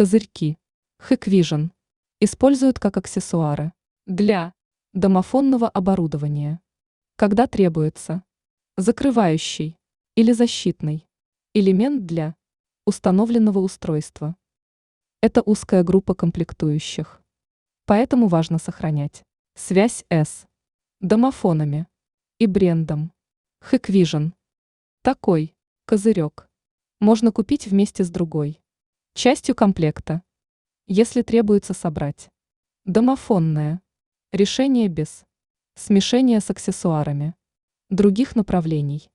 Козырьки. Hikvision. Используют как аксессуары для домофонного оборудования. Когда требуется закрывающий или защитный элемент для установленного устройства. Это узкая группа комплектующих. Поэтому важно сохранять связь с домофонами и брендом Hikvision. Такой козырек можно купить вместе с другой частью комплекта, если требуется собрать домофонное решение без смешения с аксессуарами других направлений.